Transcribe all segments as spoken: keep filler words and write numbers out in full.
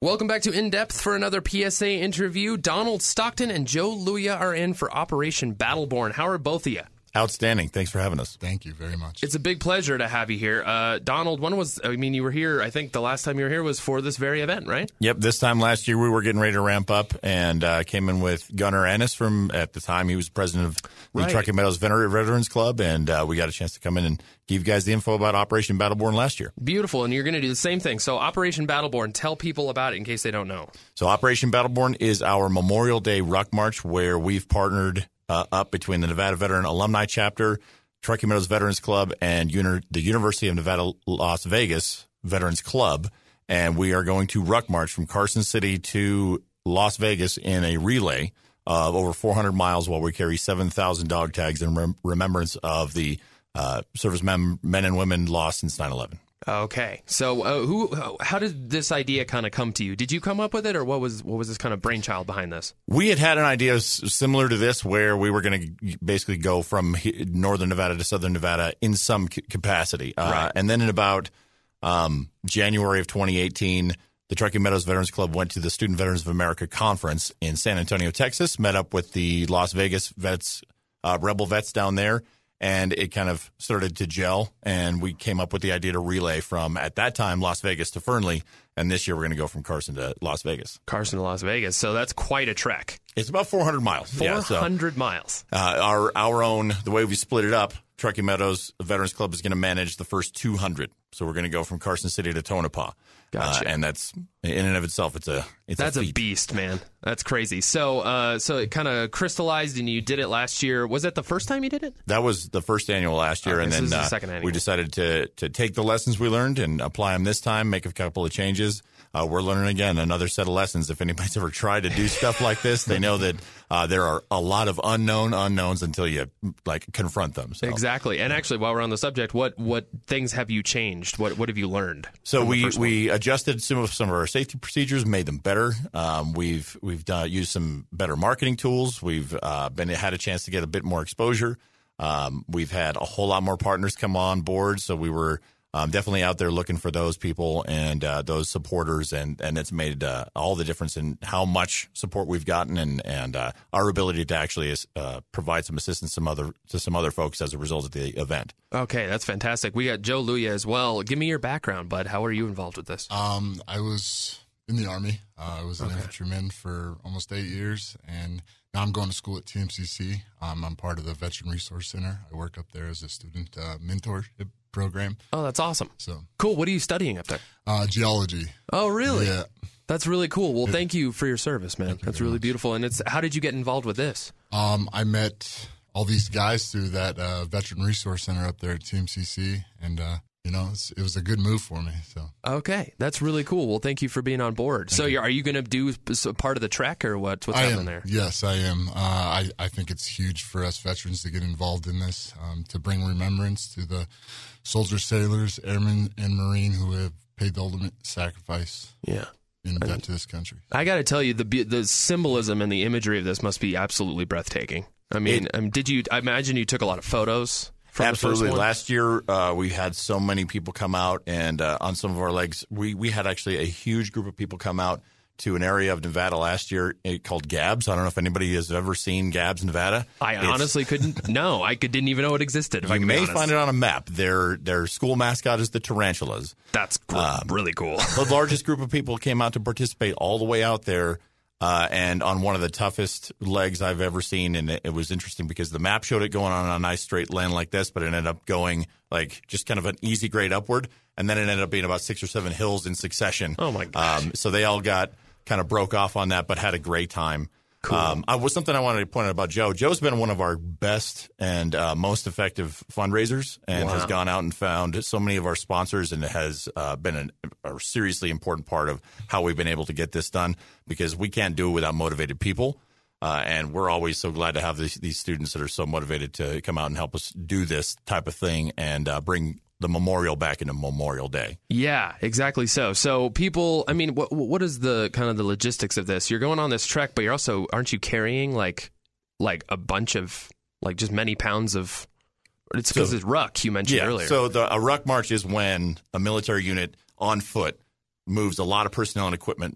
Welcome back to In Depth for another P S A interview. Donald Stockton and Joe Luya are in for Operation Battleborn. How are both of you? Outstanding. Thanks for having us. Thank you very much. It's a big pleasure to have you here. Uh, Donald, when was, I mean, you were here, I think the last time you were here was for this very event, right? Yep. This time last year, we were getting ready to ramp up and uh, came in with Gunnar Ennis from, at the time, he was president of the Right. Truckee Meadows Veterans Club, and uh, we got a chance to come in and give you guys the info about Operation Battleborn last year. Beautiful, and you're going to do the same thing. So Operation Battleborn, tell people about it in case they don't know. So Operation Battleborn is our Memorial Day Ruck March where we've partnered uh, up between the Nevada Veteran Alumni Chapter, Truckee Meadows Veterans Club, and uni- the University of Nevada, Las Vegas Veterans Club. And we are going to ruck march from Carson City to Las Vegas in a relay of over four hundred miles while we carry seven thousand dog tags in rem- remembrance of the uh, servicemen men and women lost since nine eleven. Okay, so uh, who? How did this idea kind of come to you? Did you come up with it, or what was what was this kind of brainchild behind this? We had had an idea s- similar to this where we were going to basically go from he- northern Nevada to southern Nevada in some c- capacity. Uh, Right. And then in about um, January of twenty eighteen, the Truckee Meadows Veterans Club went to the Student Veterans of America Conference in San Antonio, Texas, met up with the Las Vegas vets, uh, Rebel vets down there, and it kind of started to gel, and we came up with the idea to relay from, at that time, Las Vegas to Fernley, and this year we're going to go from Carson to Las Vegas. Carson to Las Vegas, so that's quite a trek. It's about four hundred miles. four hundred Yeah, so, miles. uh, our our own, the way we split it up, Truckee Meadows Veterans Club is going to manage the first two hundred. So we're going to go from Carson City to Tonopah. Gotcha. Uh, and that's, in and of itself, it's a it's That's a, a feat. beast, man. That's crazy. So, uh, so it kind of crystallized, and you did it last year. Was that the first time you did it? That was the first annual last year, Okay, and so then this is the uh, second annual. we decided to to take the lessons we learned and apply them this time, make a couple of changes. Uh, we're learning again another set of lessons. If anybody's ever tried to do stuff like this, they know that uh, there are a lot of unknown unknowns until you like confront them. So. Exactly. And actually, while we're on the subject, what what things have you changed? What what have you learned? So from the we, first one? we adjusted some of some of our safety procedures, made them better. Um, we've we've done, used some better marketing tools. We've uh, been had a chance to get a bit more exposure. Um, we've had a whole lot more partners come on board, so we were um, definitely out there looking for those people and uh, those supporters, and and it's made uh, all the difference in how much support we've gotten and and uh, our ability to actually uh, provide some assistance some other to some other folks as a result of the event. Okay, that's fantastic. We got Joe Luya as well. Give me your background, bud. How are you involved with this? Um, I was in the Army. Uh, I was an infantryman for almost eight years, and now I'm going to school at T M C C. Um, I'm part of the Veteran Resource Center. I work up there as a student uh, mentorship program. Oh, that's awesome. So, Cool. What are you studying up there? uh, geology. Oh, really? Yeah. That's really cool. Well, thank you for your service, man. Thank you That's very really much. beautiful. And it's how did you get involved with this? Um, I met all these guys through that uh, Veteran Resource Center up there at T M C C, and uh, you know, it's, it was a good move for me. So, Okay, that's really cool. Well, thank you for being on board. So, you're, are you going to do s- part of the trek, or what? What's I happening am. there? Yes, I am. Uh, I, I think it's huge for us veterans to get involved in this, um, to bring remembrance to the soldiers, sailors, airmen, and Marine who have paid the ultimate sacrifice Yeah. in debt to this country. I got to tell you, the be- the symbolism and the imagery of this must be absolutely breathtaking. I mean, um, did you? I imagine you took a lot of photos. From Absolutely. The first one? Last year, uh, we had so many people come out, and uh, on some of our legs, we, we had actually a huge group of people come out to an area of Nevada last year uh, called Gabs. I don't know if anybody has ever seen Gabs, Nevada. I It's- honestly couldn't. No, I could, didn't even know it existed. If I You can be may honest. find it on a map. Their their school mascot is the Tarantulas. That's gr- really cool. The largest group of people came out to participate all the way out there, uh, and on one of the toughest legs I've ever seen. And it, it was interesting because the map showed it going on a nice straight land like this, but it ended up going like just kind of an easy grade upward, and then it ended up being about six or seven hills in succession. Oh, my gosh. Um, so they all got kind of broke off on that, but had a great time. Cool. Um, I was something I wanted to point out about Joe. Joe's been one of our best and uh, most effective fundraisers, and Wow. has gone out and found so many of our sponsors, and has uh, been an, a seriously important part of how we've been able to get this done, because we can't do it without motivated people. Uh, and we're always so glad to have these, these students that are so motivated to come out and help us do this type of thing and uh, bring the memorial back into Memorial Day. Yeah, exactly. So, so people. I mean, what what is the kind of the logistics of this? You're going on this trek, but you're also aren't you carrying like like a bunch of like just many pounds of? It's because So- it's ruck you mentioned Yeah. earlier. So the, a ruck march is when a military unit on foot moves a lot of personnel and equipment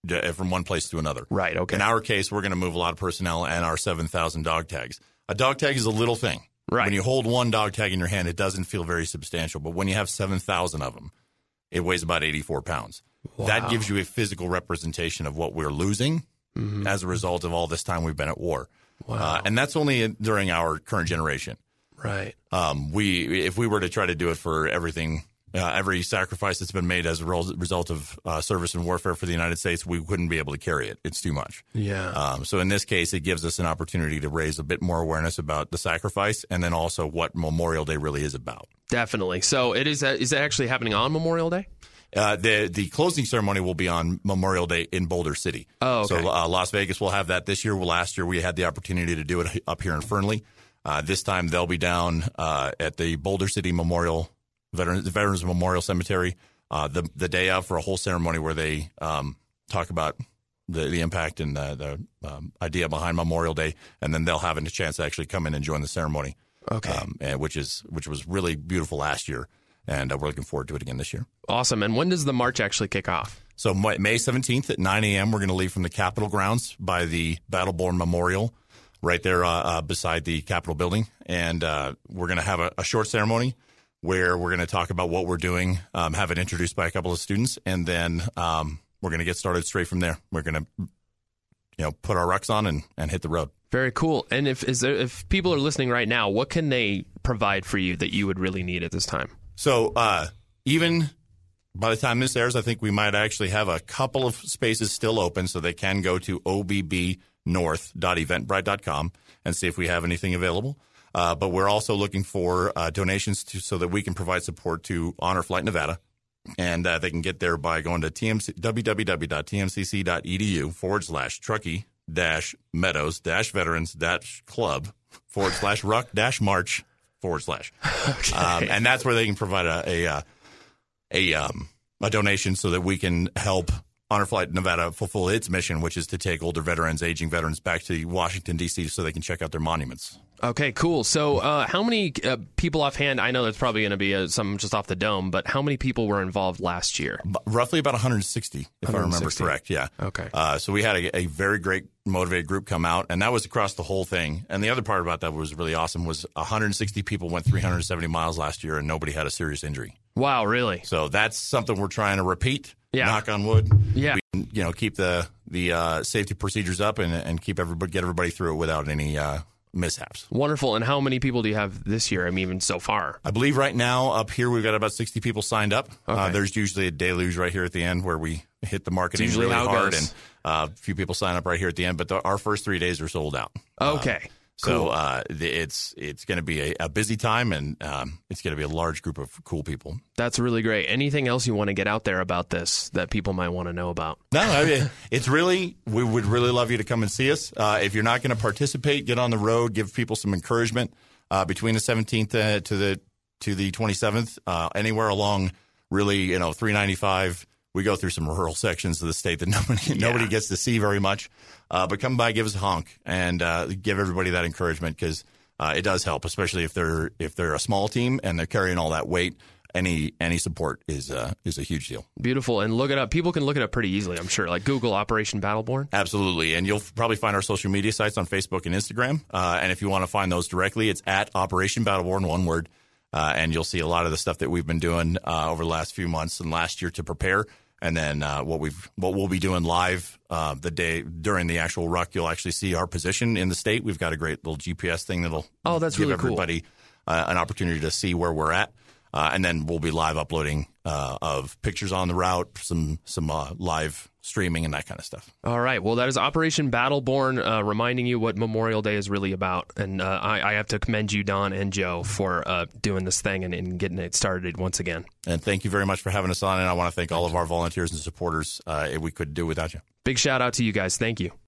uh, from one place to another. Right, okay. In our case, we're going to move a lot of personnel and our seven thousand dog tags. A dog tag is a little thing. Right. When you hold one dog tag in your hand, it doesn't feel very substantial. But when you have seven thousand of them, it weighs about eighty-four pounds. Wow. That gives you a physical representation of what we're losing mm-hmm. as a result of all this time we've been at war. Wow. Uh, and that's only during our current generation. Right. Um, we, if we were to try to do it for everything, uh, every sacrifice that's been made as a result of uh, service and warfare for the United States, we wouldn't be able to carry it. It's too much. Yeah. Um, so in this case, it gives us an opportunity to raise a bit more awareness about the sacrifice and then also what Memorial Day really is about. Definitely. So it is, is that actually happening on Memorial Day? Uh, the the closing ceremony will be on Memorial Day in Boulder City. Oh, okay. So uh, Las Vegas will have that this year. Well, last year we had the opportunity to do it up here in Fernley. Uh, this time they'll be down uh, at the Boulder City Memorial Veterans, Veterans Memorial Cemetery uh, the the day of for a whole ceremony where they um, talk about the, the impact and the, the um, idea behind Memorial Day, and then they'll have a chance to actually come in and join the ceremony. Okay, um, and which is which was really beautiful last year. And uh, we're looking forward to it again this year. Awesome. And when does the march actually kick off? So May seventeenth at nine a.m., we're going to leave from the Capitol grounds by the Battleborn Memorial right there uh, uh, beside the Capitol building. And uh, we're going to have a, a short ceremony where we're going to talk about what we're doing, um, have it introduced by a couple of students, and then um, we're going to get started straight from there. We're going to you know, put our rucks on and, and hit the road. Very cool. And if is there, if people are listening right now, what can they provide for you that you would really need at this time? So uh, even by the time this airs, I think we might actually have a couple of spaces still open, so they can go to o b b north dot eventbrite dot com and see if we have anything available. Uh, but we're also looking for uh, donations to, so that we can provide support to Honor Flight Nevada. And uh, they can get there by going to T M C, www.tmcc.edu forward slash Truckee dash Meadows dash Veterans dash Club forward slash Ruck dash March forward slash. Okay. Um, and that's where they can provide a a, a, um, a donation so that we can help Honor Flight Nevada fulfill its mission, which is to take older veterans, aging veterans back to Washington, D C so they can check out their monuments. Okay, cool. So uh, how many uh, people offhand, I know that's probably going to be uh, some just off the dome, but how many people were involved last year? B- roughly about one hundred sixty, if one hundred sixty. I remember correct. Yeah. Okay. Uh, so we had a, a very great motivated group come out, and that was across the whole thing. And the other part about that was really awesome was one hundred sixty people went three hundred seventy miles last year, and nobody had a serious injury. Wow, really? So that's something we're trying to repeat. Yeah. Knock on wood. Yeah. We can, you know, keep the the uh, safety procedures up and and keep everybody get everybody through it without any uh, mishaps. Wonderful. And how many people do you have this year? I mean, even so far? I believe right now up here we've got about sixty people signed up. Okay. Uh, there's usually a deluge right here at the end where we hit the marketing It's usually really how it hard, goes. and uh, a few people sign up right here at the end. But the, our first three days are sold out. Okay. Um, So Cool. uh, it's it's going to be a, a busy time, and um, it's going to be a large group of cool people. That's really great. Anything else you want to get out there about this that people might want to know about? No, I mean, it's really, we would really love you to come and see us. Uh, if you're not going to participate, get on the road, give people some encouragement uh, between the seventeenth uh, to the to the twenty-seventh, uh, anywhere along really, you know, three ninety-five. We go through some rural sections of the state that nobody Yeah. nobody gets to see very much. Uh, but come by, give us a honk, and uh, give everybody that encouragement, because uh, it does help, especially if they're if they're a small team and they're carrying all that weight. Any any support is uh, is a huge deal. Beautiful. And look it up. People can look it up pretty easily, I'm sure. Like Google Operation Battleborn. Absolutely. And you'll probably find our social media sites on Facebook and Instagram. Uh, and if you want to find those directly, it's at Operation Battleborn, one word. Uh, and you'll see a lot of the stuff that we've been doing uh, over the last few months and last year to prepare. And then uh, what we've what we'll be doing live uh, the day during the actual ruck, you'll actually see our position in the state. We've got a great little G P S thing that'll Oh, that's give really cool. everybody uh, an opportunity to see where we're at. Uh, and then we'll be live uploading uh, of pictures on the route, some some uh, live streaming and that kind of stuff. All right. Well, that is Operation Battleborn, uh, reminding you what Memorial Day is really about. And uh, I, I have to commend you, Don and Joe, for uh, doing this thing and, and getting it started once again. And thank you very much for having us on. And I want to thank all of our volunteers and supporters. Uh, we couldn't do it without you. Big shout out to you guys. Thank you.